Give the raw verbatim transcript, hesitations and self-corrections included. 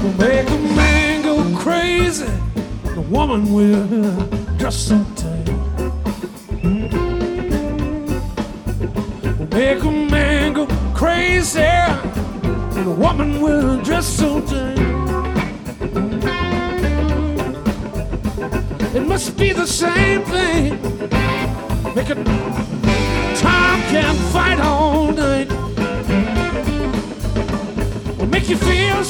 will make a man go crazy. The woman will dress so tight. Will make a man go crazy. The woman will dress so tight. It must be the same thing. Make it Tom can fight all night. Will make you feel